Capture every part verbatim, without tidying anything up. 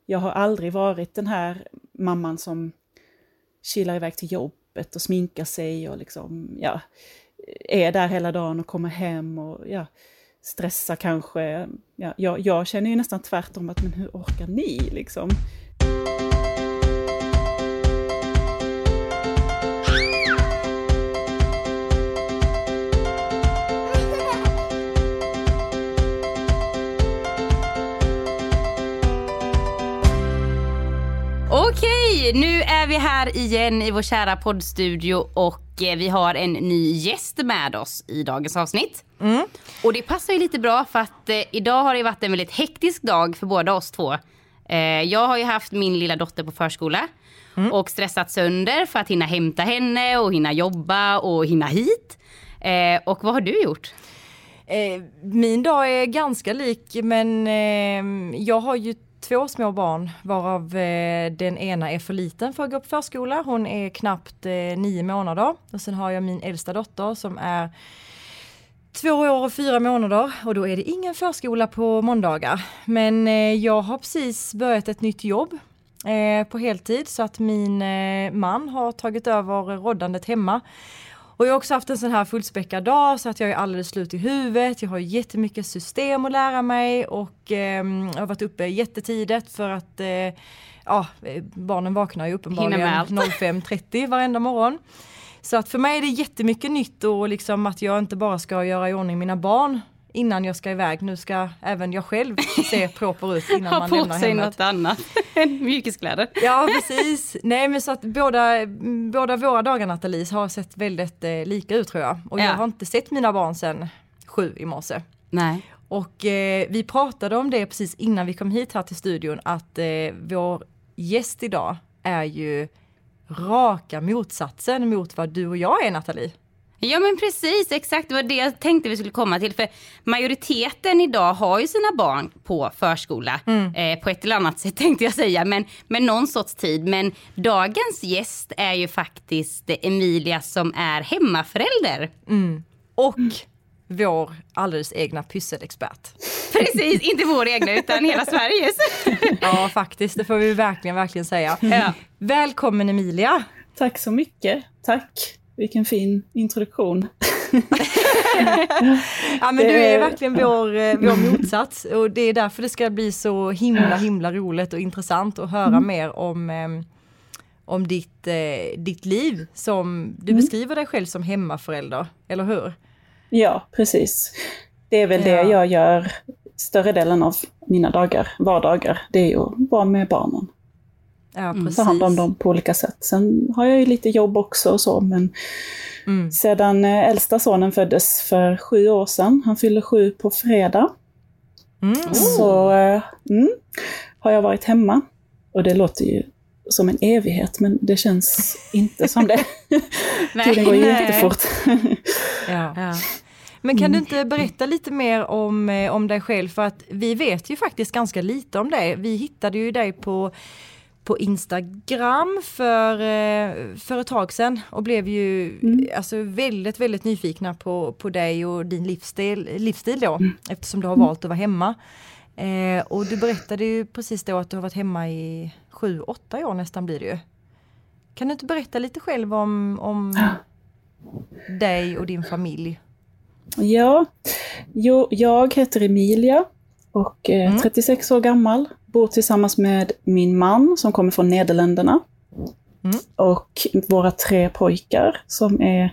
jag har aldrig varit den här mamman som kilar iväg till jobbet och sminkar sig och liksom, ja, är där hela dagen och kommer hem och ja, stressar kanske. Ja, jag, jag känner ju nästan tvärtom att men hur orkar ni liksom? Okej, nu är vi här igen i vår kära poddstudio och vi har en ny gäst med oss i dagens avsnitt. Mm. Och det passar ju lite bra för att eh, idag har det varit en väldigt hektisk dag för båda oss två. Eh, jag har ju haft min lilla dotter på förskola mm. och stressat sönder för att hinna hämta henne och hinna jobba och hinna hit. Eh, och vad har du gjort? Eh, min dag är ganska lik, men eh, jag har ju två små barn, varav eh, den ena är för liten för att gå på förskola. Hon är knappt eh, nio månader. Och sen har jag min äldsta dotter som är två år och fyra månader. Och då är det ingen förskola på måndagar. Men eh, jag har precis börjat ett nytt jobb eh, på heltid. Så att min eh, man har tagit över roddandet hemma. Och jag har också haft en sån här fullspäckad dag så att jag är alldeles slut i huvudet. Jag har jättemycket system att lära mig och eh, jag har varit uppe jättetidigt för att eh, ja, barnen vaknar ju uppenbarligen fem trettio varenda morgon. Så att för mig är det jättemycket nytt och liksom att jag inte bara ska göra i ordning mina barn innan jag ska iväg. Nu ska även jag själv se proper ut innan man lämnar hemmet. Ha på sig något annat än mjukiskläder. Ja, precis. Nej, men så att båda, båda våra dagar, Nathalie, har sett väldigt eh, lika ut, tror jag. Och ja. jag har inte sett mina barn sedan sju i morse. Nej. Och eh, vi pratade om det precis innan vi kom hit här till studion. Att eh, vår gäst idag är ju raka motsatsen mot vad du och jag är, Nathalie. Ja, men precis, exakt. Det var det jag tänkte vi skulle komma till. För majoriteten idag har ju sina barn på förskola. Mm. Eh, på ett eller annat sätt tänkte jag säga. Men, men någon sorts tid. Men dagens gäst är ju faktiskt Emilia som är hemmaförälder. Mm. Och mm. vår alldeles egna pysselexpert. Precis, inte vår egna utan hela Sveriges. Ja, faktiskt. Det får vi verkligen, verkligen säga. Ja. Välkommen, Emilia. Tack så mycket. Tack. Vilken fin introduktion. Ja, men du är verkligen vår, vår motsats. Och det är därför det ska bli så himla, himla roligt och intressant att höra mm. mer om, om ditt, ditt liv. Som du mm. beskriver dig själv som hemmaförälder, eller hur? Ja, precis. Det är väl ja. det jag gör större delen av mina dagar, vardagar. Det är ju att vara med barnen. Ja, precis. Ta hand om dem på olika sätt. Sen har jag ju lite jobb också och så. Men mm. sedan äldsta sonen föddes för sju år sedan. Han fyller sju på fredag. Mm. Så mm, har jag varit hemma. Och det låter ju som en evighet. Men det känns inte som det. Tiden går ju jättefort. Ja, ja. Men kan du inte berätta lite mer om, om dig själv? För att vi vet ju faktiskt ganska lite om dig. Vi hittade ju dig på... på Instagram för, för ett tag sedan och blev ju mm. alltså väldigt, väldigt nyfikna på, på dig och din livsstil, livsstil då, mm. eftersom du har valt att vara hemma. Eh, och du berättade ju precis då att du har varit hemma i sju, åtta år nästan blir det ju. Kan du inte berätta lite själv om, om dig och din familj? Ja, jo, jag heter Emilia och är mm. trettiosex år gammal. Bor tillsammans med min man som kommer från Nederländerna. Mm. Och våra tre pojkar som är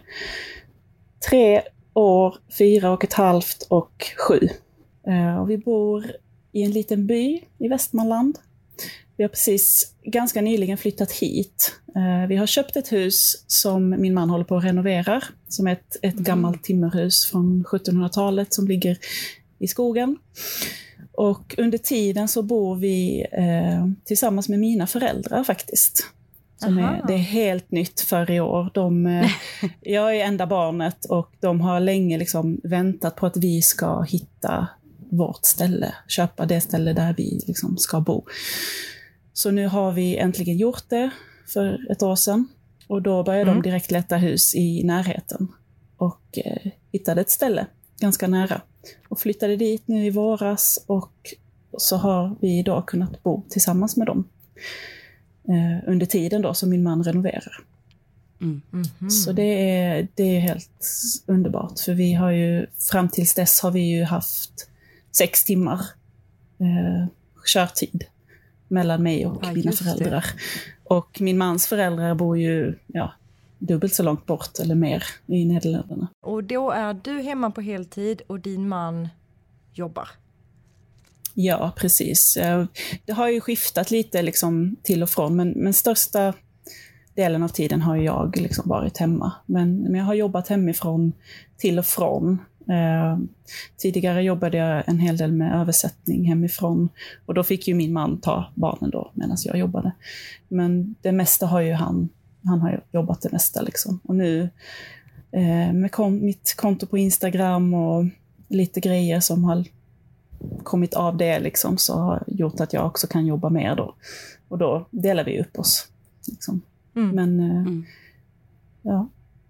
tre år, fyra och ett halvt och sju. Uh, och vi bor i en liten by i Västmanland. Vi har precis ganska nyligen flyttat hit. Uh, vi har köpt ett hus som min man håller på att renovera. Som är ett, ett mm. gammalt timmerhus från sjuttonhundratalet som ligger i skogen. Och under tiden så bor vi eh, tillsammans med mina föräldrar faktiskt. Som är, det är helt nytt för i år. De, eh, jag är enda barnet och de har länge liksom väntat på att vi ska hitta vårt ställe. Köpa det ställe där vi liksom ska bo. Så nu har vi äntligen gjort det för ett år sedan. Och då började mm. de direkt leta hus i närheten. Och eh, hittade ett ställe ganska nära. Och flyttade dit nu i våras och så har vi då kunnat bo tillsammans med dem eh, under tiden då som min man renoverar. Mm. Mm-hmm. Så det är, det är helt underbart, för vi har ju fram tills dess har vi ju haft sex timmar eh, körtid mellan mig och ja, mina föräldrar. Det. Och min mans föräldrar bor ju ja, dubbelt så långt bort eller mer i Nederländerna. Och då är du hemma på heltid och din man jobbar? Ja, precis. Det har ju skiftat lite liksom till och från, men, men största delen av tiden har jag liksom varit hemma. Men, men jag har jobbat hemifrån till och från. Eh, tidigare jobbade jag en hel del med översättning hemifrån, och då fick ju min man ta barnen då medan jag jobbade. Men det mesta har ju han, han har jobbat det mesta liksom. Och nu eh, med kon- mitt konto på Instagram och lite grejer som har kommit av det liksom, så har gjort att jag också kan jobba mer då. Och då delar vi upp oss liksom. Mm. Men eh, mm. ja.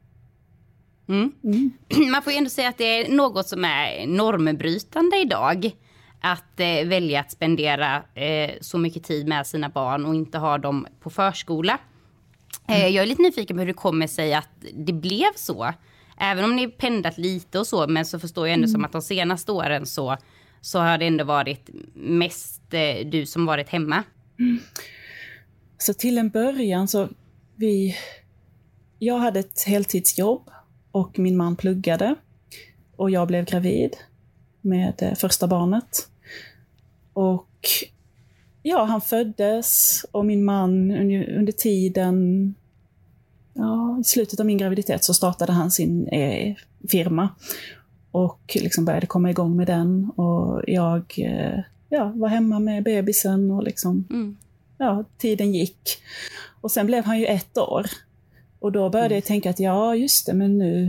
Mm. Mm. Man får ju ändå säga att det är något som är normbrytande idag. Att eh, välja att spendera eh, så mycket tid med sina barn och inte ha dem på förskola. Eh, mm. Jag är lite nyfiken på hur det kommer sig att det blev så. Även om ni pendlat lite och så, men så förstår jag ändå mm. som att de senaste åren så, så har det ändå varit mest eh, du som varit hemma. Mm. Så till en början så vi... Jag hade ett heltidsjobb. Och min man pluggade. Och jag blev gravid med första barnet. Och ja, han föddes. Och min man under tiden, ja, i slutet av min graviditet så startade han sin eh, firma. Och liksom började komma igång med den. Och jag eh, ja, var hemma med bebisen. Och liksom, mm. ja, tiden gick. Och sen blev han ju ett år. Och då började mm. jag tänka att ja, just det, men nu,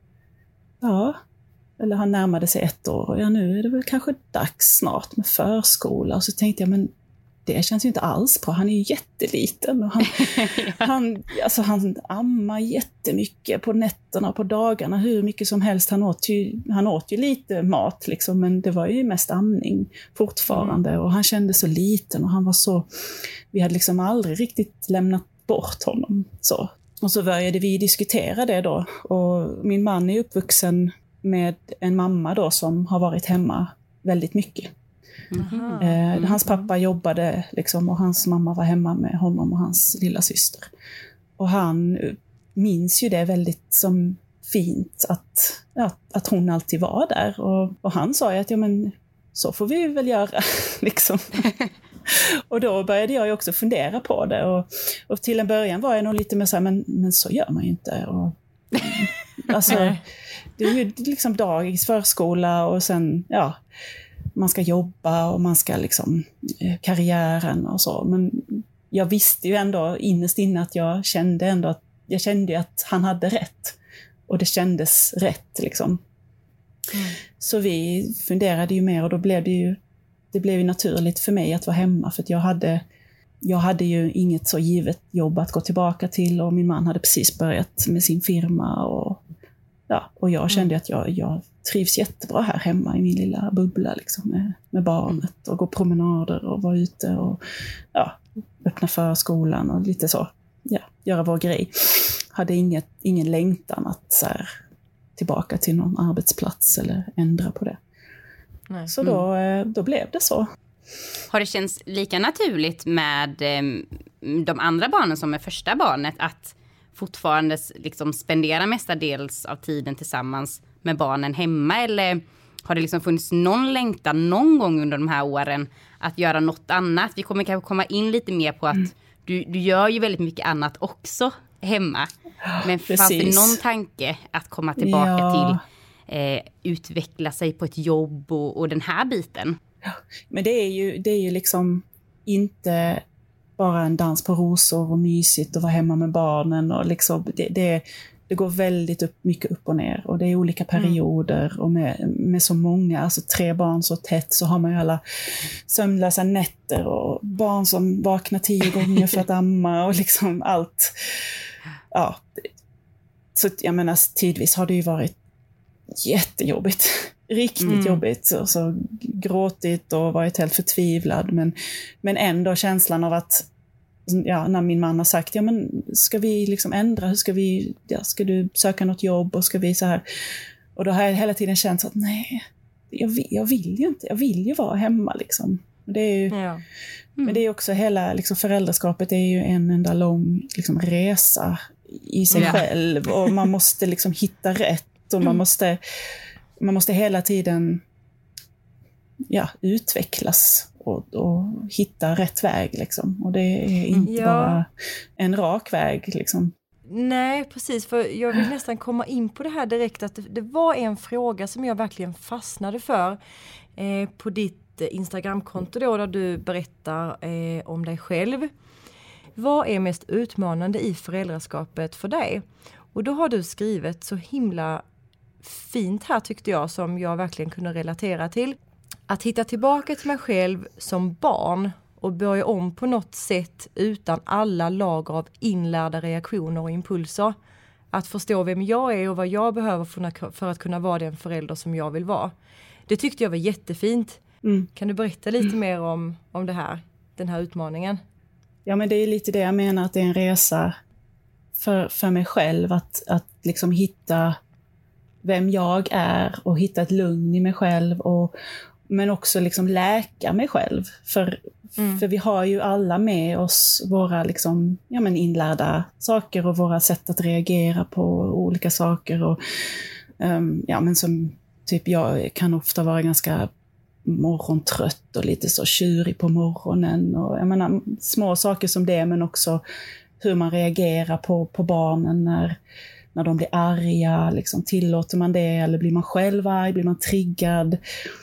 ja, eller han närmade sig ett år. Och ja, nu är det väl kanske dags snart med förskola. Och så tänkte jag, men det känns ju inte alls bra. Han är ju jätteliten. Och han, ja. han, alltså han ammar jättemycket på nätterna och på dagarna. Hur mycket som helst. Han åt ju, han åt ju lite mat, liksom, men det var ju mest amning fortfarande. Mm. Och han kände så liten och han var så... Vi hade liksom aldrig riktigt lämnat bort honom så. Och så började vi diskutera det då. Och min man är uppvuxen med en mamma då som har varit hemma väldigt mycket. Mm-hmm. Eh, mm-hmm. Hans pappa jobbade liksom, och hans mamma var hemma med honom och hans lilla syster. Och han minns ju det väldigt som fint att, ja, att hon alltid var där. Och, och han sa ju att ja, men, så får vi väl göra. liksom. Och då började jag ju också fundera på det. Och, och till en början var jag nog lite mer så här, men, men så gör man ju inte. Och, alltså, det är ju liksom dagis, förskola och sen, ja, man ska jobba och man ska liksom, karriären och så. Men jag visste ju ändå innerst inne att jag kände ändå att, jag kände att han hade rätt. Och det kändes rätt liksom. Mm. Så vi funderade ju mer och då blev det ju Det blev ju naturligt för mig att vara hemma, för att jag hade, jag hade ju inget så givet jobb att gå tillbaka till, och min man hade precis börjat med sin firma och, ja, och jag kände mm. att jag, jag trivs jättebra här hemma i min lilla bubbla liksom, med, med barnet och gå promenader och vara ute och ja, öppna förskolan och lite så, ja, göra vår grej. Hade inget, ingen längtan att så här, tillbaka till någon arbetsplats eller ändra på det. Nej. Så då, mm. då blev det så. Har det känts lika naturligt med de andra barnen som med första barnet att fortfarande liksom spendera mestadels av tiden tillsammans med barnen hemma? Eller har det liksom funnits någon längtan någon gång under de här åren att göra något annat? Vi kommer kanske komma in lite mer på att mm. du, du gör ju väldigt mycket annat också hemma. Men Precis. Fanns det någon tanke att komma tillbaka ja. till Eh, utveckla sig på ett jobb och, och den här biten? Ja, men det är ju, det är ju liksom inte bara en dans på rosor och mysigt och vara hemma med barnen och liksom, det, det, det går väldigt upp, mycket upp och ner och det är olika perioder mm. och med, med så många, alltså tre barn så tätt så har man ju alla sömnlösa nätter och barn som vaknar tio gånger för att amma och liksom allt. Ja, så jag menar tidvis har det ju varit jättejobbigt. Riktigt mm. jobbigt. Och så gråtit och varit helt förtvivlad. Men, men ändå känslan av att, ja, när min man har sagt, ja men ska vi liksom ändra, hur ska vi, ja, ska du söka något jobb och ska vi så här. Och då har jag hela tiden känt att nej, jag vill, jag vill ju inte, jag vill ju vara hemma liksom. Det är ju, ja. mm. Men det är också hela liksom, föräldraskapet är ju en enda lång liksom, resa i sig ja. själv. Och man måste liksom hitta rätt och man måste, man måste hela tiden ja, utvecklas och, och hitta rätt väg liksom. Och det är inte ja. bara en rak väg liksom. Nej, precis. För jag vill nästan komma in på det här direkt. Att det, det var en fråga som jag verkligen fastnade för eh, på ditt Instagramkonto då, där du berättar eh, om dig själv. Vad är mest utmanande i föräldraskapet för dig? Och då har du skrivit så himla fint här tyckte jag, som jag verkligen kunde relatera till. Att hitta tillbaka till mig själv som barn och börja om på något sätt utan alla lager av inlärda reaktioner och impulser. Att förstå vem jag är och vad jag behöver för att kunna vara den förälder som jag vill vara. Det tyckte jag var jättefint. Mm. Kan du berätta lite mm. mer om, om det här, den här utmaningen? Ja, men det är lite det jag menar, att det är en resa för, för mig själv. Att, att liksom hitta vem jag är och hitta ett lugn i mig själv. Och, men också liksom läka mig själv. För, mm. för vi har ju alla med oss våra liksom, ja, men inlärda saker och våra sätt att reagera på olika saker. Och, um, ja, men som typ jag kan ofta vara ganska morgontrött och lite så tjurig på morgonen. Och jag menar, små saker som det, men också hur man reagerar på, på barnen när, när de blir arga. Liksom, tillåter man det eller blir man själv arg? Blir man triggad?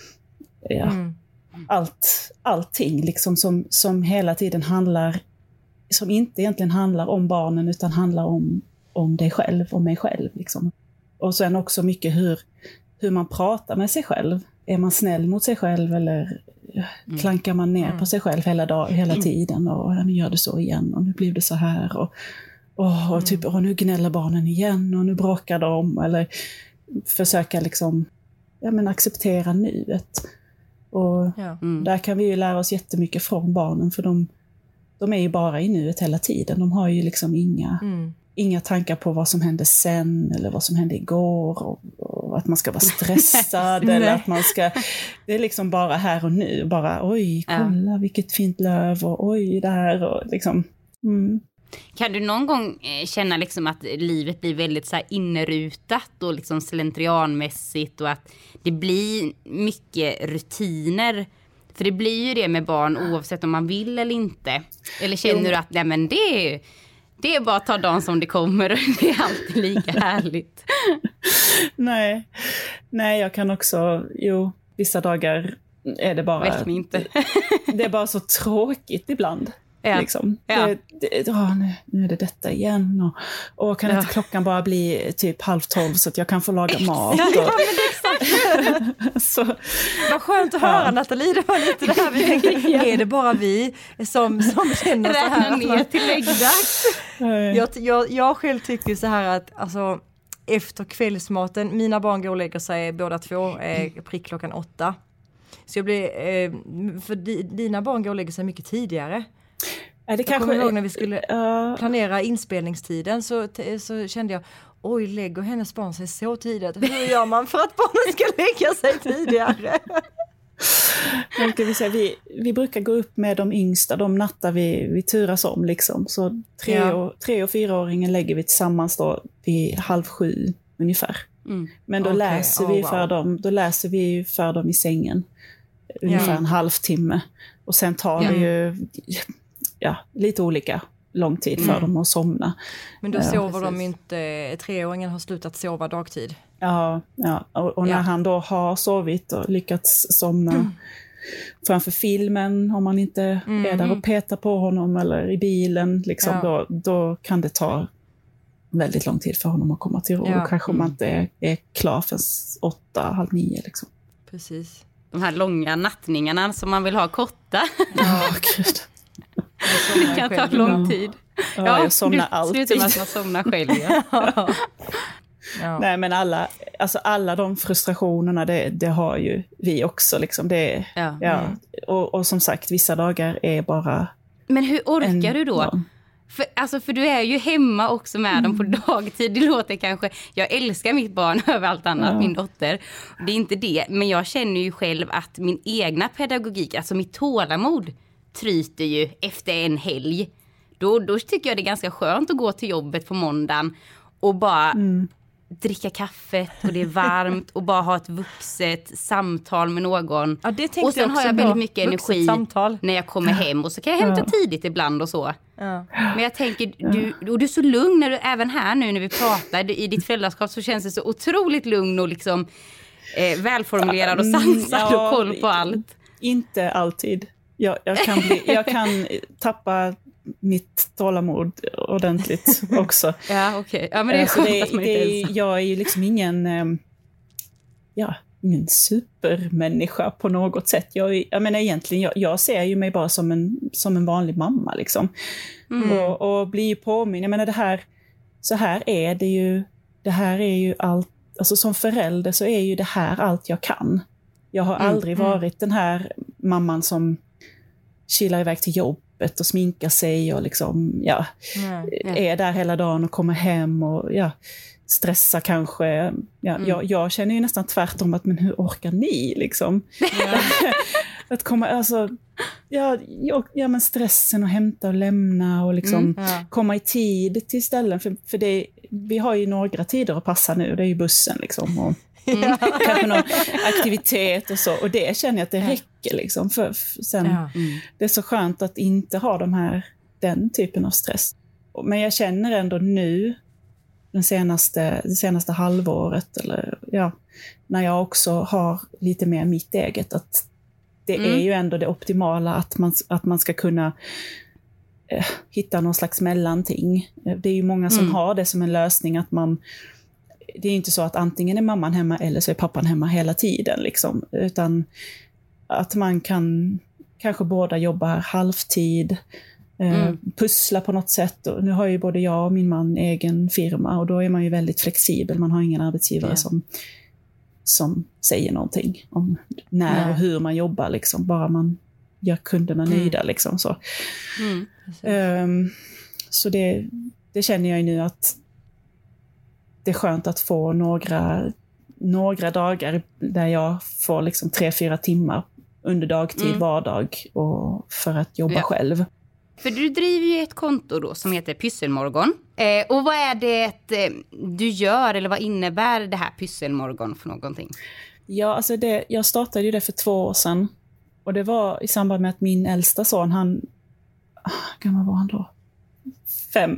Ja, mm. allt, allting liksom som, som hela tiden handlar, som inte egentligen handlar om barnen utan handlar om, om dig själv och mig själv. Liksom. Och sen också mycket hur, hur man pratar med sig själv. Är man snäll mot sig själv eller mm. klankar man ner mm. på sig själv hela, dag, hela tiden och nu gör det så igen och nu blir det så här och, och, och typ och nu gnäller barnen igen och nu bråkar de, eller försöka liksom ja, men acceptera nuet. Och ja. mm. där kan vi ju lära oss jättemycket från barnen, för de, de är ju bara i nuet hela tiden. De har ju liksom inga, mm. inga tankar på vad som hände sen eller vad som hände igår och, och att man ska vara stressad eller att man ska, det är liksom bara här och nu, bara oj, kolla ja. vilket fint löv och oj där och liksom mm. Kan du någon gång känna liksom att livet blir väldigt så här inrutat och liksom slentrianmässigt och att det blir mycket rutiner? För det blir ju det med barn oavsett om man vill eller inte. Eller känner jo. du att nej, men det är, det är bara att ta dagen som det kommer och det är alltid lika härligt? Nej. Nej, jag kan också, jo, vissa dagar är det bara... Vet inte. Det är bara så tråkigt ibland. Ja. Liksom. Ja. Det, det, åh, nu, nu är det detta igen och, och kan ja. inte klockan bara bli typ halv tolv så att jag kan få laga mat och... Ja, men exakt. Så, vad skönt att höra ja. Nathalie, det var lite det här vi tänkte, ja. är det bara vi som, som känner så här ner man... till läggdags? jag, jag, jag själv tycker så här att alltså, efter kvällsmaten, mina barn går och lägger sig båda två eh, prick klockan åtta, så jag blir eh, för di, dina barn går och lägger sig mycket tidigare. Ja, det jag kanske, kommer ihåg när vi skulle uh, planera inspelningstiden så, t- så kände jag, oj, lägger hennes barn sig så tidigt. Hur gör man för att barnen ska lägga sig tidigare? Ska vi, säga, vi, vi brukar gå upp med de yngsta, de nattar vi, vi turas om. Liksom. Så tre, ja. och, tre och fyraåringen lägger vi tillsammans då vid halv sju ungefär. Mm. Men då, okay. läser vi oh, för wow. dem, då läser vi för dem i sängen ungefär ja. en halvtimme. Och sen tar ja. vi ju... Ja, lite olika lång tid för mm. dem att somna. Men då sover ja, de inte, treåringen har slutat sova dagtid. Ja, ja. Och, och när ja. han då har sovit och lyckats somna mm. framför filmen, om man inte mm. är där och petar på honom eller i bilen, liksom, ja. då, då kan det ta väldigt lång tid för honom att komma till ro. Ja. Kanske mm. man inte är, är klar för åtta, halv nio. Liksom. Precis. De här långa nattningarna som man vill ha korta. Ja, gud. Det kan ta lång tid. Ja, ja, jag somnar alltid. Slutar med att man somnar själv. Ja. Ja. Nej, men alla, alltså alla de frustrationerna, det, det har ju vi också. Liksom. Det, ja. Ja. Mm. Och, och som sagt, vissa dagar är bara... Men hur orkar en, du då? Ja. För, alltså, för du är ju hemma också med mm. dem på dagtid. Det låter kanske... Jag älskar mitt barn över allt annat, ja. min dotter. Det är inte det. Men jag känner ju själv att min egna pedagogik, alltså mitt tålamod, tryter ju efter en helg. Då, då tycker jag det är ganska skönt att gå till jobbet på måndagen och bara mm. dricka kaffet och det är varmt och bara ha ett vuxet samtal med någon. Ja, det och sen jag har jag väldigt mycket energi samtal. när jag kommer hem och så kan jag hämta ja. tidigt ibland och så. Ja. Men jag tänker, du, och du är så lugn när du, även här nu när vi pratar i ditt föräldraskap så känns det så otroligt lugn och liksom eh, välformulerad och sansad ja, och koll på allt. Inte alltid. Jag, jag, kan bli, jag kan tappa mitt tålamod ordentligt också. Ja, okej. Okay. Ja, men det är skönt det, att man inte det, Jag är ju liksom ingen, ja, ingen supermänniska på något sätt. Jag, jag menar egentligen, jag, jag ser ju mig bara som en, som en vanlig mamma liksom. Mm. Och, och blir ju påminn. Jag menar det här, så här är det ju, det här är ju allt, alltså som förälder så är ju det här allt jag kan. Jag har mm. aldrig varit den här mamman som kilar iväg till jobbet och sminkar sig och liksom, ja, mm, yeah. är där hela dagen och kommer hem och ja, stressar kanske. Ja, mm. jag, jag känner ju nästan tvärtom att men hur orkar ni liksom? Yeah. att komma, alltså, ja, ja, men stressen och hämta och lämna och liksom mm, yeah. komma i tid till ställen. För, för det, vi har ju några tider att passa nu, det är ju bussen liksom och Mm. kanske någon aktivitet och så, och det känner jag att det räcker liksom för, för sen ja. mm. det är så skönt att inte ha de här, den typen av stress. Men jag känner ändå nu den senaste, det senaste halvåret eller ja, när jag också har lite mer mitt eget, att det mm. är ju ändå det optimala att man, att man ska kunna eh, hitta någon slags mellanting. Det är ju många som mm. har det som en lösning, att man det är inte så att antingen är mamman hemma eller så är pappan hemma hela tiden liksom, utan att man kan kanske båda jobba halvtid, eh, mm. pussla på något sätt. Och nu har ju både jag och min man egen firma och då är man ju väldigt flexibel, man har ingen arbetsgivare yeah. som, som säger någonting om när yeah. och hur man jobbar liksom, bara man gör kunderna mm. nöjda liksom så. Mm. Um, så det, det känner jag ju nu att det är skönt att få några, några dagar där jag får liksom tre, fyra timmar under dagtid mm. vardag och för att jobba ja. själv. För du driver ju ett konto då som heter Pysselmorgon. Eh, och vad är det eh, du gör eller vad innebär det här Pysselmorgon för någonting? Ja, alltså det, jag startade ju det för två år sedan. Och det var i samband med att min äldsta son, han, hur gammal var han då? Fem.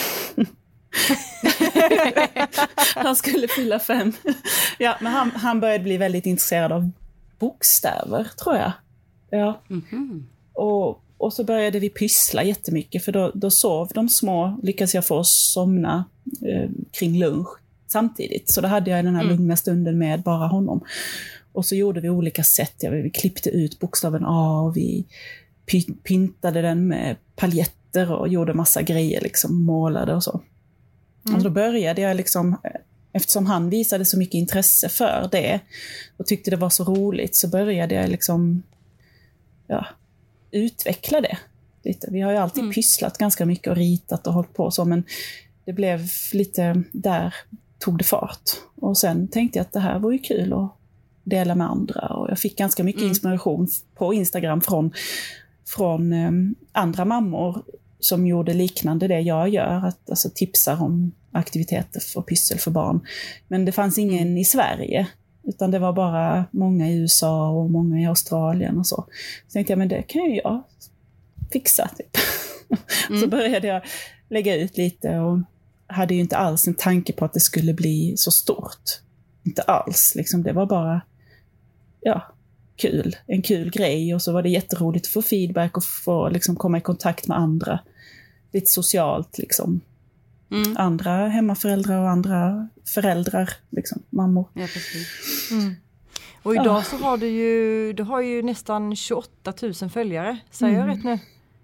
Han skulle fylla fem. Ja, men han, han började bli väldigt intresserad av bokstäver, tror jag. Ja. Mm-hmm. Och, och så började vi pyssla jättemycket, för då, då sov de små, lyckades jag få oss somna eh, kring lunch samtidigt. Så då hade jag den här mm. lugna stunden med bara honom. Och så gjorde vi olika sätt. Ja, vi klippte ut bokstaven A och vi py- pintade den med paljetter och gjorde massa grejer, liksom målade och så. Mm. Och då började jag liksom, eftersom han visade så mycket intresse för det och tyckte det var så roligt, så började jag liksom ja, utveckla det lite. Vi har ju alltid mm. pysslat ganska mycket och ritat och hållit på så, men det blev lite, där tog det fart. Och sen tänkte jag att det här var ju kul att dela med andra, och jag fick ganska mycket mm. inspiration på Instagram från, från um, andra mammor som gjorde liknande det jag gör, att alltså tipsar om aktiviteter för pyssel för barn. Men det fanns ingen mm. i Sverige, utan det var bara många i U S A och många i Australien och så. Så tänkte jag, men det kan ju jag fixa typ. Mm. Så började jag lägga ut lite och hade ju inte alls en tanke på att det skulle bli så stort. Inte alls, liksom det var bara ja, kul, en kul grej, och så var det jätteroligt att få feedback och få liksom komma i kontakt med andra. Lite socialt liksom. Mm. Andra hemmaföräldrar och andra föräldrar, liksom, mammor. Ja, precis. Mm. Och idag ja. så har du ju, du har ju nästan tjugoåtta tusen följare, säger mm. jag rätt nu?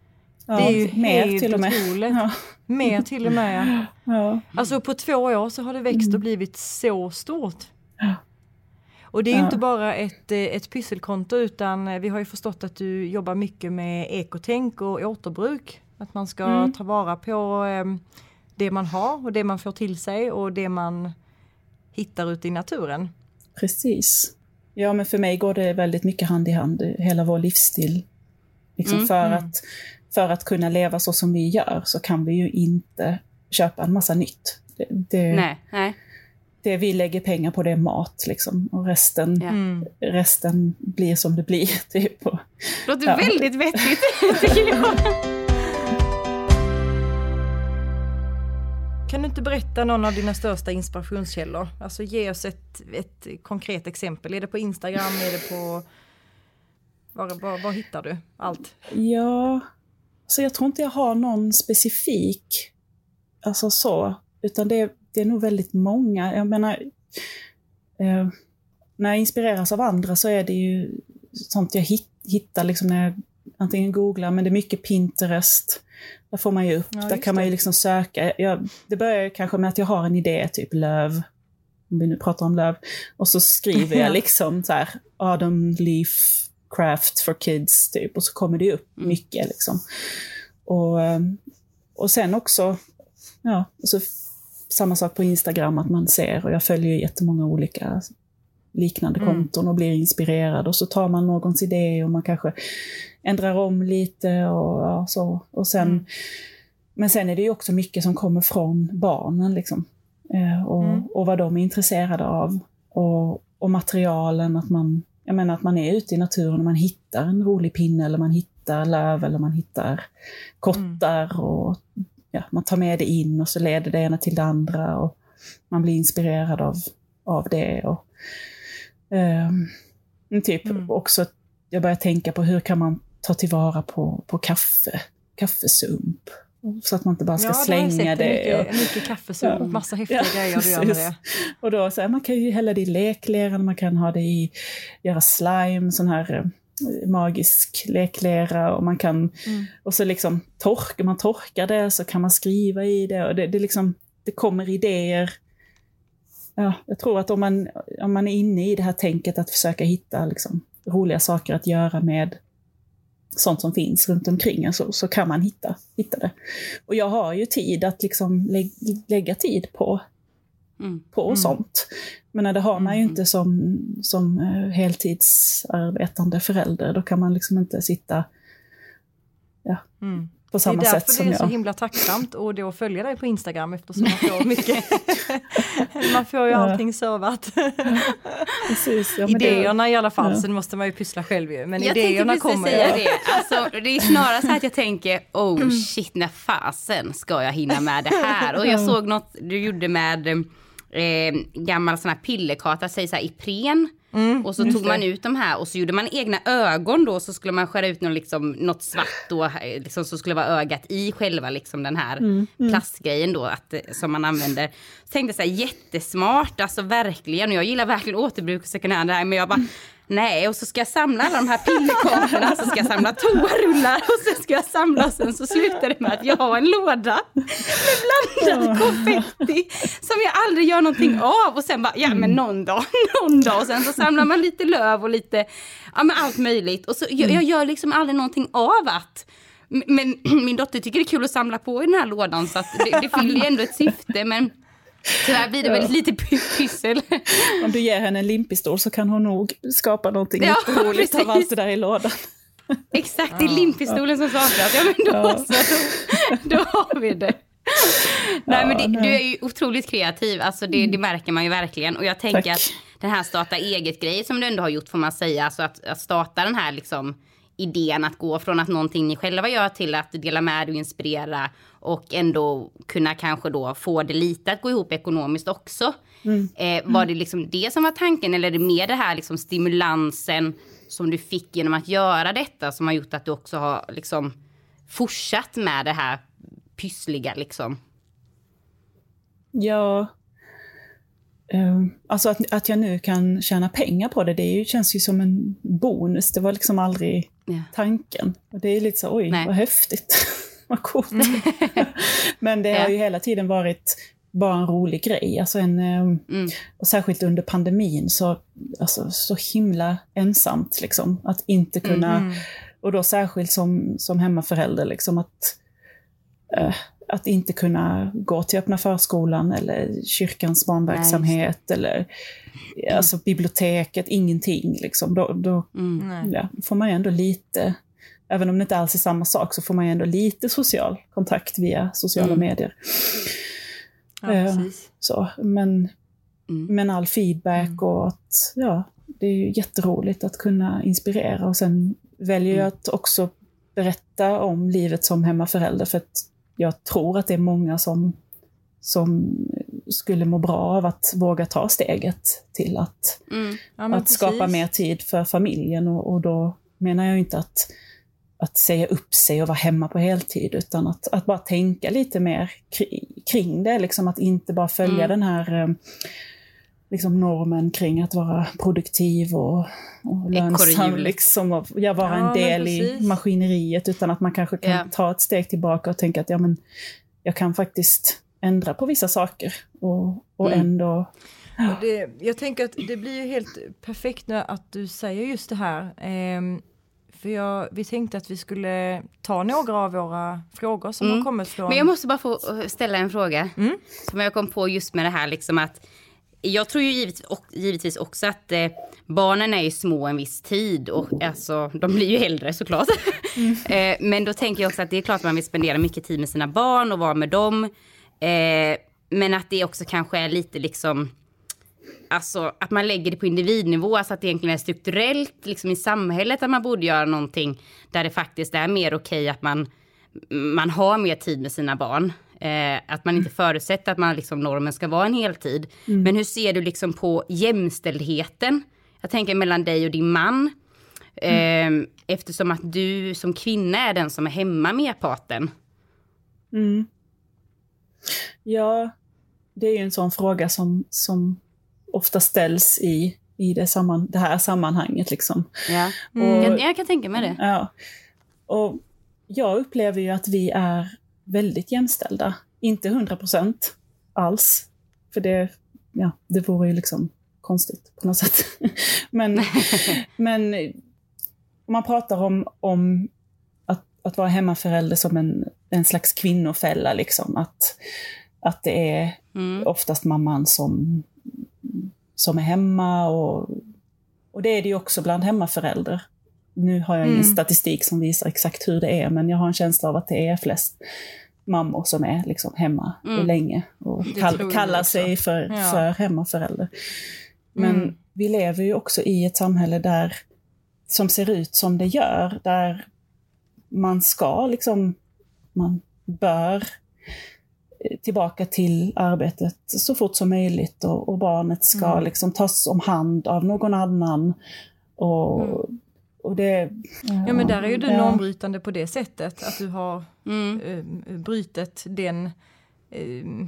Ja, det är ju mer helt till och med. otroligt. Ja. Mer till och med. Ja. Alltså på två år så har det växt och blivit så stort. Ja. Och det är ju Ja. inte bara ett, ett pysselkonto, utan vi har ju förstått att du jobbar mycket med ekotänk och återbruk. Att man ska Mm. ta vara på eh, det man har och det man får till sig och det man hittar ute i naturen. Precis. Ja, men för mig går det väldigt mycket hand i hand, hela vår livsstil. Liksom Mm. för, Mm. att, för att kunna leva så som vi gör så kan vi ju inte köpa en massa nytt. Det, det, Nej, nej. det vi lägger pengar på, det är mat liksom. Och resten, Ja. Mm. resten blir som det blir. Typ. Och, Det låter Ja. väldigt vettigt, tycker jag. Kan du inte berätta någon av dina största inspirationskällor? Alltså ge oss ett, ett konkret exempel. Är det på Instagram? Är det på... Var, var, var hittar du allt? ja, så jag tror inte jag har någon specifik, alltså så, utan det, det är nog väldigt många. Jag menar, eh, när jag inspireras av andra så är det ju sånt jag hit, hittar liksom när jag antingen googlar, men det är mycket Pinterest. Där får man ju upp, Ja, där just kan man ju det. liksom söka. Jag, det börjar ju kanske med att jag har en idé, typ löv. Om vi nu pratar om löv. Och så skriver jag liksom så här, autumn leaf craft for kids, typ. Och så kommer det upp Mm. mycket liksom. Och, ehm, och sen också, ja, och så f- samma sak på Instagram, att man ser, och jag följer ju jättemånga olika liknande Mm. konton och blir inspirerad, och så tar man någons idé och man kanske ändrar om lite och ja, så. Och sen, Mm. men sen är det ju också mycket som kommer från barnen liksom. Eh, och, Mm. och vad de är intresserade av. Och, och materialen, att man, jag menar att man är ute i naturen och man hittar en rolig pinne, eller man hittar löv, eller man hittar kottar, och ja, man tar med det in och så leder det ena till det andra och man blir inspirerad av, av det. Och, ehm, typ Mm. också, jag börjar tänka på hur kan man ta tillvara på, på kaffe, kaffesump. Så att man inte bara ska Ja, det har jag slänga sett. det. Mycket, och, mycket kaffesump, Ja. massa häftiga Ja, grejer du gör med precis. det. Och då så här, man kan ju hälla det i leklera, man kan ha det i, göra slime, sån här eh, magisk leklera, och man kan, Mm. och så liksom torka, man torkar det så kan man skriva i det, och det, det liksom, det kommer idéer. Ja, jag tror att om man, om man är inne i det här tänket att försöka hitta liksom roliga saker att göra med sånt som finns runt omkring en, så, så kan man hitta, hitta det. Och jag har ju tid att liksom lä- lägga tid på, Mm. på Mm. sånt. Men det har man ju Mm. inte som, som eh, heltidsarbetande förälder. Då kan man liksom inte sitta Mm. på Det är samma sätt därför som det är så jag. himla tacksamt och då följa dig på Instagram, eftersom man får mycket. Man får ju Ja. allting servat. Precis, ja, men det- Idéerna i alla fall, Ja. sen måste man ju pyssla själv ju. Men Jag tänkte idéerna precis kommer säga ju. det. Alltså, det är snarare så här att jag tänker, oh shit, när fasen ska jag hinna med det här? Och jag såg något du gjorde med eh, gammal sån här pillerkarta, säg så här Ipren. Mm, Och så just tog man det. ut de här och så gjorde man egna ögon då, så skulle man skära ut något, liksom, något svart då, eh, liksom, så skulle vara ögat i själva liksom, den här Mm, mm. plastgrejen då, att, eh, som man använder. Så tänkte jag så här, jättesmart, alltså verkligen, och jag gillar verkligen återbruk och second hand här, men jag bara, nej, och så ska jag samla alla de här pillerkartorna, så ska jag samla toarullar och sen ska jag samla, och sen så slutar det med att jag har en låda med blandad konfetti som jag aldrig gör någonting av, och sen bara, ja men någon dag, någon dag, och sen så samlar man lite löv och lite, ja men allt möjligt, och så jag, jag gör liksom aldrig någonting av att, men min dotter tycker det är kul att samla på i den här lådan, så att det, det fyller ju ändå ett syfte, men tyvärr blir det Ja. väldigt lite py- pyssel. Om du ger henne en limpistol så kan hon nog skapa någonting Ja, roligt precis. av allt det där i lådan. Exakt, det är limpistolen som saknas. Ja, men då, Ja. så, då, då har vi det. Nej, Ja, men det, nej. du är ju otroligt kreativ, alltså det, det märker man ju verkligen. Och jag tänker Tack. att den här starta eget-grejen som du ändå har gjort, får man säga, alltså att, att starta den här liksom idén att gå från att någonting ni själva gör till att dela med och inspirera, och ändå kunna kanske då få det lite att gå ihop ekonomiskt också. Mm. Eh, var det liksom det som var tanken, eller är det mer det här liksom stimulansen som du fick genom att göra detta som har gjort att du också har liksom fortsatt med det här pyssliga liksom? Ja, eh, alltså att, att jag nu kan tjäna pengar på det, det är ju, känns ju som en bonus. Det var liksom aldrig, yeah. tanken. Och det är lite så, oj, Nej. vad häftigt. Vad coolt. Men det har ju hela tiden varit bara en rolig grej. Alltså en, mm. Och särskilt under pandemin så, alltså, så himla ensamt liksom. Att inte kunna, mm. och då särskilt som, som hemmaförälder liksom, att, äh, att inte kunna gå till öppna förskolan eller kyrkans barnverksamhet Nej. eller mm. alltså, biblioteket, ingenting liksom. Då, då mm. ja, får man ju ändå lite, även om det inte alls är samma sak, så får man ju ändå lite social kontakt via sociala mm. medier. Ja, eh, så, men, mm. men all feedback mm. och att, ja, det är ju jätteroligt att kunna inspirera. Och sen väljer jag mm. att också berätta om livet som hemmaförälder, för att jag tror att det är många som, som skulle må bra av att våga ta steget till att, mm. ja, att skapa mer tid för familjen. Och, och då menar jag inte att att säga upp sig och vara hemma på heltid, utan att, att bara tänka lite mer kring det. Liksom att inte bara följa mm. den här liksom, normen kring att vara produktiv och, och lönsam. Liksom, och ja, vara ja, en del i maskineriet, utan att man kanske kan yeah. ta ett steg tillbaka och tänka att ja, men, jag kan faktiskt ändra på vissa saker. Och, och mm. ändå... Ja. Och det, jag tänker att det blir ju helt perfekt när att du säger just det här. Ehm, För jag, vi tänkte att vi skulle ta några av våra frågor som mm. har kommit från... Men jag måste bara få ställa en fråga. Mm. Som jag kom på just med det här. Liksom att, jag tror ju givetvis, givetvis också att eh, barnen är ju små en viss tid. Och alltså, de blir ju äldre såklart. Mm. eh, men då tänker jag också att det är klart att man vill spendera mycket tid med sina barn och vara med dem. Eh, men att det också kanske är lite liksom... Alltså att man lägger det på individnivå, alltså att det egentligen är strukturellt liksom i samhället att man borde göra någonting där det faktiskt är mer okej att man, man har mer tid med sina barn. Eh, att man inte förutsätter att man liksom normen ska vara en heltid. Mm. Men hur ser du liksom på jämställdheten? Jag tänker mellan dig och din man. Eh, mm. Eftersom att du som kvinna är den som är hemma merparten. Mm. Ja, det är ju en sån fråga som... som... ofta ställs i, i det, samman, det här sammanhanget. Liksom. Ja. Mm. Och, jag, jag kan tänka mig det. Ja. Och jag upplever ju att vi är väldigt jämställda. Inte hundra procent alls. För det, ja, det vore ju liksom konstigt på något sätt. men, men om man pratar om, om att, att vara hemmaförälder som en, en slags kvinnofälla. Liksom, att, att det är mm. oftast mamman som som är hemma och, och det är det ju också bland hemmaföräldrar. Nu har jag ingen mm. statistik som visar exakt hur det är, men jag har en känsla av att det är flest mammor som är liksom hemma mm. länge och kall, kallar sig för, ja. för hemmaförälder. Men mm. vi lever ju också i ett samhälle där som ser ut som det gör, där man ska liksom, man bör tillbaka till arbetet så fort som möjligt och, och barnet ska mm. liksom tas om hand av någon annan och, mm. och det ja, ja men där är ju du ja. normbrytande på det sättet att du har mm. uh, brytet den uh,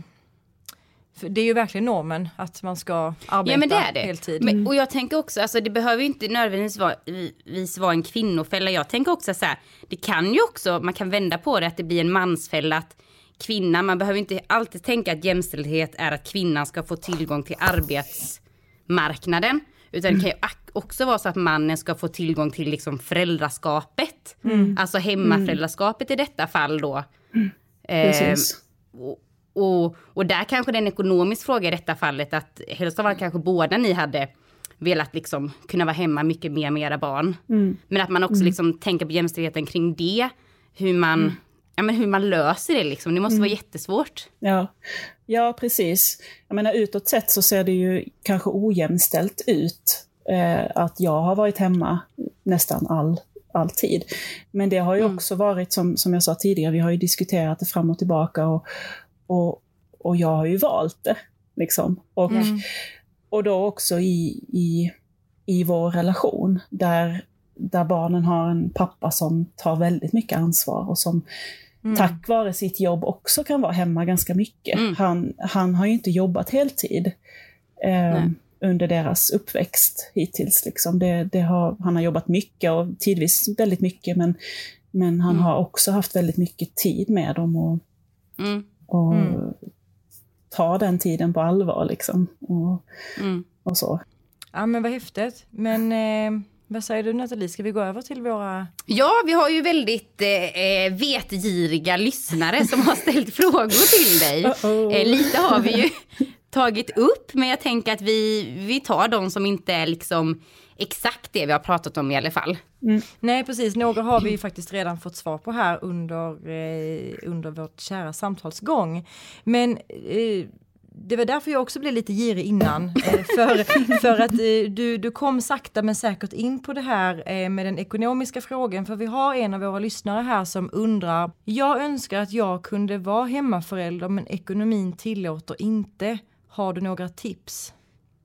för det är ju verkligen normen att man ska arbeta ja, men det är det. heltid. Men, och jag tänker också, alltså det behöver ju inte nödvändigtvis vara, vis vara en kvinnofälla. Jag tänker också så här, det kan ju också, man kan vända på det att det blir en mansfälla att kvinnan, man behöver inte alltid tänka att jämställdhet är att kvinnan ska få tillgång till arbetsmarknaden. Utan mm. det kan ju också vara så att mannen ska få tillgång till liksom föräldraskapet. Mm. Alltså hemmaföräldraskapet mm. i detta fall då. Mm. Eh, och, och, och där kanske det är en ekonomisk fråga i detta fallet. Att helst av allt kanske båda ni hade velat liksom kunna vara hemma mycket mer med era barn. Mm. Men att man också mm. liksom tänker på jämställdheten kring det. Hur man... Mm. Ja, men hur man löser det liksom. Det måste mm. vara jättesvårt. Ja. ja, precis. Jag menar utåt sett så ser det ju kanske ojämställt ut. Eh, att jag har varit hemma nästan all, all tid. Men det har ju mm. också varit, som, som jag sa tidigare, vi har ju diskuterat det fram och tillbaka. Och, och, och jag har ju valt det. Liksom. Och, mm. och då också i, i, i vår relation. Där, där barnen har en pappa som tar väldigt mycket ansvar. Och som mm. tack vare sitt jobb också kan vara hemma ganska mycket. Mm. Han, han har ju inte jobbat heltid. Eh, under deras uppväxt hittills. Liksom. Det, det har, han har jobbat mycket och tidvis väldigt mycket, men, men han mm. har också haft väldigt mycket tid med dem och, mm. och mm. ta den tiden på allvar. Liksom. Och, mm. och så. Ja, men vad häftigt. Men eh, vad säger du, Nathalie? Ska vi gå över till våra... Ja, vi har ju väldigt eh, vetgiriga lyssnare som har ställt frågor till dig. Eh, lite har vi ju tagit upp, men jag tänker att vi, vi tar de som inte är liksom exakt det vi har pratat om i alla fall. Mm. Nej, precis. Några har vi ju faktiskt redan fått svar på här under, eh, under vårt kära samtalsgång. Men... Eh, det var därför jag också blev lite girig innan. Eh, för, för att eh, du, du kom sakta men säkert in på det här eh, med den ekonomiska frågan. För vi har en av våra lyssnare här som undrar: jag önskar att jag kunde vara hemmaförälder men ekonomin tillåter inte. Har du några tips?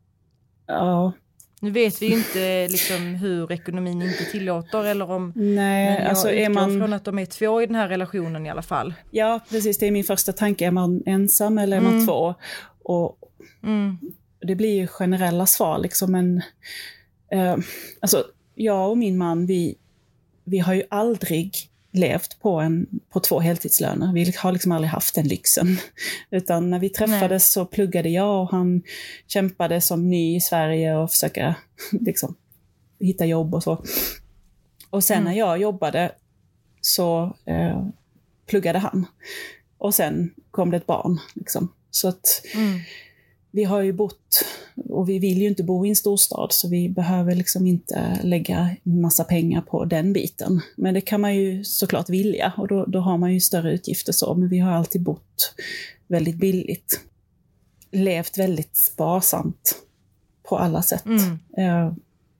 Ja. Nu vet vi ju inte liksom hur ekonomin inte tillåter eller om... Nej, jag alltså är man... från att de är två i den här relationen i alla fall. Ja, precis. Det är min första tanke. Är man ensam eller är man mm. två? Och mm. det blir ju generella svar liksom. Men eh, alltså, jag och min man, vi, vi har ju aldrig levt på, en, på två heltidslöner. Vi har liksom aldrig haft den lyxen. Utan när vi träffades Nej. så pluggade jag och han kämpade som ny i Sverige och försöka liksom, hitta jobb och så. Och sen mm. när jag jobbade så eh, pluggade han. Och sen kom det ett barn. Liksom. Så att mm. vi har ju bott, och vi vill ju inte bo i en storstad, så vi behöver liksom inte lägga massa pengar på den biten. Men det kan man ju såklart vilja, och då, då har man ju större utgifter så. Men vi har alltid bott väldigt billigt. Levt väldigt sparsamt på alla sätt. Mm. Eh,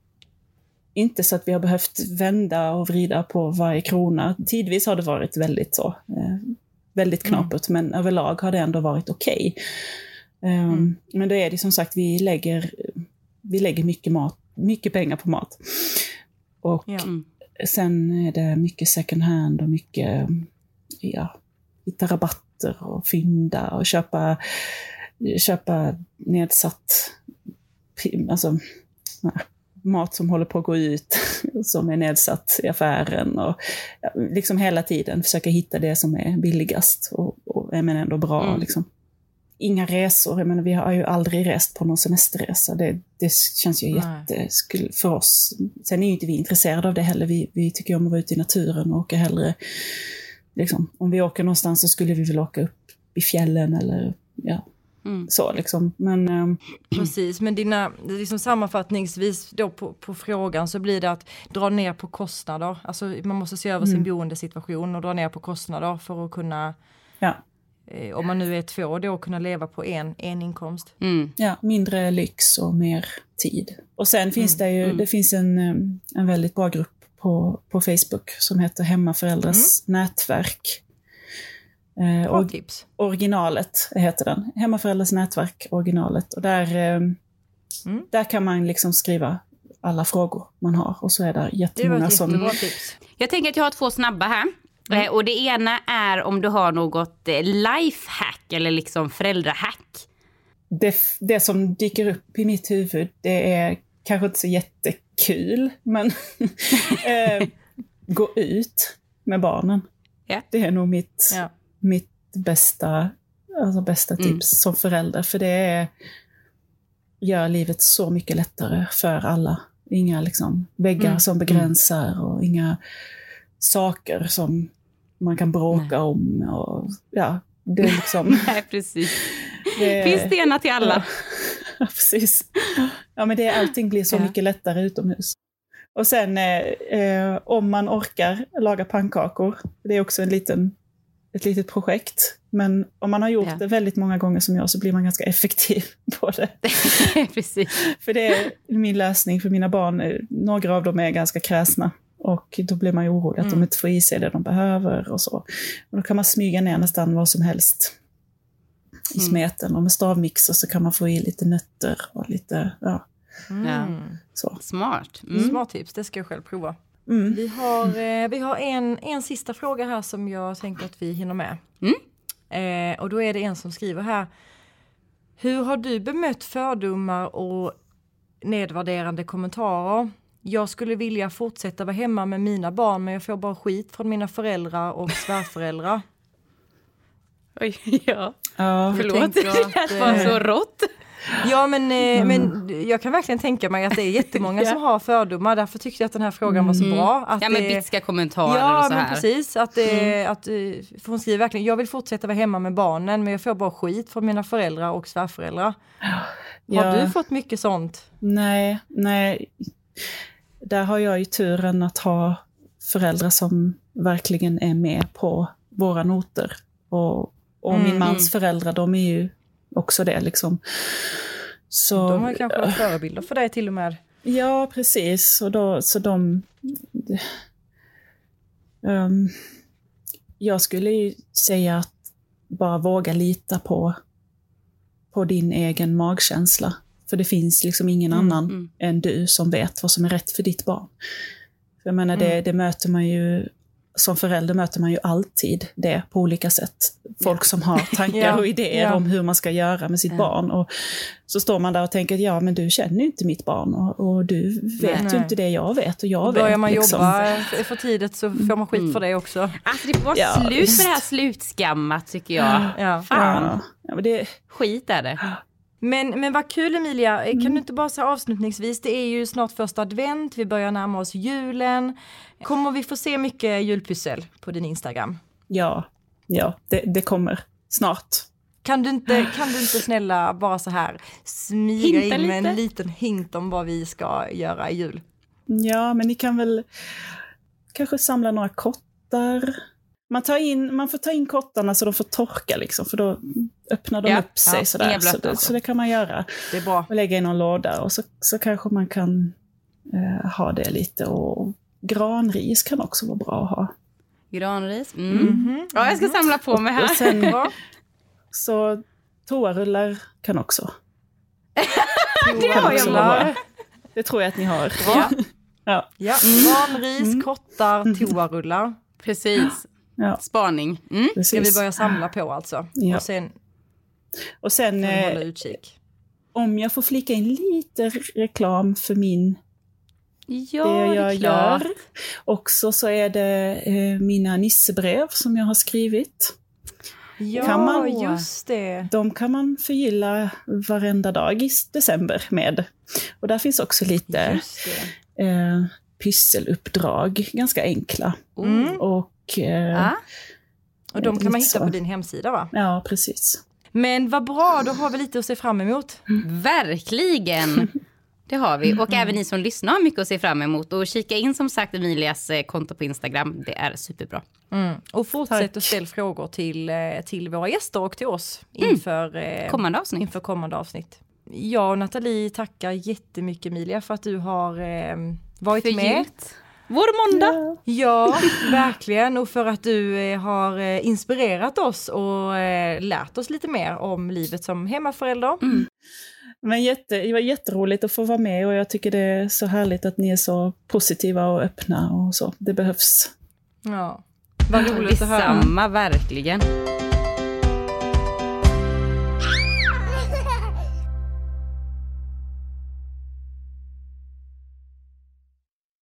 inte så att vi har behövt vända och vrida på varje krona. Tidvis har det varit väldigt så, eh, väldigt knapert, mm. men överlag har det ändå varit okej. Okay. Um, mm. Men då är det som sagt, vi lägger, vi lägger mycket mat, mycket pengar på mat. Och ja. sen är det mycket second hand och mycket, ja, hitta rabatter och fynda och köpa, köpa nedsatt, alltså mat som håller på att gå ut, som är nedsatt i affären, och ja, liksom hela tiden försöka hitta det som är billigast och, och men ändå bra. Mm. Liksom. Inga resor, jag menar, vi har ju aldrig rest på någon semesterresa. Det, det känns ju jätteskul för oss. Sen är ju inte vi intresserade av det heller. Vi, vi tycker om att vara ute i naturen och åka hellre. Liksom, om vi åker någonstans så skulle vi väl åka upp i fjällen eller ja. Mm. Så liksom, men um, precis, men dina liksom sammanfattningsvis då på, på frågan så blir det att dra ner på kostnader. Alltså man måste se över mm. sin boendesituation och dra ner på kostnader för att kunna, ja. eh, om man nu är två, då kunna leva på en, en inkomst. Mm. Ja, mindre lyx och mer tid. Och sen finns mm. det ju, mm. det finns en, en väldigt bra grupp på, på Facebook som heter Hemmaföräldrars mm. nätverk. Eh, or- tips. Originalet heter den. Hemmaföräldrars nätverk, originalet. Och där, eh, mm. där kan man liksom skriva alla frågor man har. Och så är det jättemånga det som... tips. Jag tänker att jag har två snabba här. Mm. Eh, och det ena är om du har något eh, lifehack eller liksom föräldrahack. Det, det som dyker upp i mitt huvud, det är kanske inte så jättekul. Men eh, gå ut med barnen. Yeah. Det är nog mitt... Yeah. mitt bästa, alltså bästa tips mm. som förälder, för det är, gör livet så mycket lättare för alla. Inga liksom väggar mm. som begränsar mm. och inga saker som man kan bråka Nej. om och ja, det är liksom Nej, precis. Det, finns det ena till alla. Ja, precis. Ja, men det, allting blir så ja. mycket lättare utomhus. Och sen eh, om man orkar laga pannkakor, det är också en liten ett litet projekt. Men om man har gjort ja. det väldigt många gånger som jag, så blir man ganska effektiv på det. Precis. För det är min lösning för mina barn. Några av dem är ganska kräsna. Och då blir man ju orolig att mm. de inte får i sig det de behöver och så. Och då kan man smyga ner nästan vad som helst i mm. smeten. Och med stavmixer så kan man få i lite nötter och lite, ja. Mm. Så. Smart. Mm. Smart tips, det ska jag själv prova. Mm. Vi har, eh, vi har en, en sista fråga här som jag tänker att vi hinner med. Mm. Eh, och då är det en som skriver här: hur har du bemött fördomar och nedvärderande kommentarer. Jag skulle vilja fortsätta vara hemma med mina barn, men jag får bara skit från mina föräldrar och svärföräldrar. Oj, ja. Ja. Förlåt, det lät bara så rått. Ja, men, eh, men jag kan verkligen tänka mig att det är jättemånga ja. som har fördomar. Därför tyckte jag att den här frågan var så bra. Att ja, men det, bitska kommentarer ja, och så här. Ja, men precis. Att, det, mm. att, för hon skriver verkligen, jag vill fortsätta vara hemma med barnen, men jag får bara skit från mina föräldrar och svärföräldrar. Ja. Har du fått mycket sånt? Nej, nej. Där har jag ju turen att ha föräldrar som verkligen är med på våra noter. Och, och mm. min mans föräldrar, de är ju också det liksom. Så, de har kanske varit förebilder för dig till och med. Ja, precis. Och då, så de... Um, jag skulle ju säga att bara våga lita på, på din egen magkänsla. För det finns liksom ingen mm, annan mm. än du som vet vad som är rätt för ditt barn. För jag menar, mm. det, det möter man ju... Som förälder möter man ju alltid det på olika sätt. Folk som har tankar ja, och idéer ja. om hur man ska göra med sitt ja. barn. Och så står man där och tänker, ja men du känner ju inte mitt barn. Och, och du vet Nej. ju inte det jag vet. Och jag och börjar vet, man liksom. jobba för tidigt så får man skit mm. för det också. Alltså det var ja, slut just. För det här slutskammat tycker jag. Ja. Fan. Ja. Ja, men det... Skit är det. Men, men vad kul Emilia, kan mm. du inte bara säga avslutningsvis, det är ju snart första advent, vi börjar närma oss julen. Kommer vi få se mycket julpyssel på din Instagram? Ja, ja det, det kommer snart. Kan du, inte, kan du inte snälla bara så här smyga Hinta in med lite. En liten hint om vad vi ska göra i jul? Ja, men ni kan väl kanske samla några kottar. Man, tar in, man får ta in kottarna så de får torka liksom, för då öppnar de ja, upp sig ja, sådär. Så det, så det kan man göra. Det är bra. Och lägga i någon låda och så, så kanske man kan eh, ha det lite. Och granris kan också vara bra att ha. Granris? Mm. Mm-hmm. Ja, jag ska samla på mig här. Och sen så toarullar kan också. Det har jag bara. Det tror jag att ni har. Ja. ja. ja. Granris, mm. kottar, toarullar. Precis. Ja. Spaning. Mm. Ska vi börja samla på alltså. Ja. Och sen, och sen eh, hålla utkik. Om jag får flika in lite reklam för min ja, det jag det gör. Också så är det eh, mina nissebrev som jag har skrivit. Ja, kan man, just det. De kan man förgylla varenda dag i december med. Och där finns också lite eh, pysseluppdrag, ganska enkla. Mm. Och Eh, ah. Och de kan man hitta så. På din hemsida va? Ja, precis. Men vad bra, då har vi lite att se fram emot. Mm. Verkligen! Det har vi. Och mm. även ni som lyssnar har mycket att se fram emot. Och kika in som sagt Emilias konto på Instagram. Det är superbra. Mm. Och fortsätt att ställa frågor till, till våra gäster och till oss inför, mm. kommande avsnitt. inför kommande avsnitt. Jag och Nathalie tackar jättemycket Emilia för att du har eh, varit för med. Djupt. Vår måndag. Ja, verkligen. Och för att du eh, har eh, inspirerat oss och eh, lärt oss lite mer om livet som hemmaförälder. Mm. Men jätte, det var jätteroligt att få vara med och jag tycker det är så härligt att ni är så positiva och öppna och så. Det behövs. Ja, vad roligt att höra. Samma, verkligen.